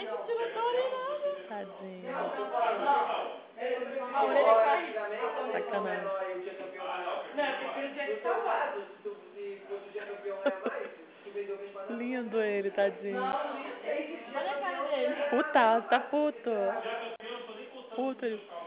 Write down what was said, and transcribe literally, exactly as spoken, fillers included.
Tadinho. A orelha caiu. Sacanagem. Lindo ele, tadinho. Olha a cara dele. Puta, tá puto. Puto ele.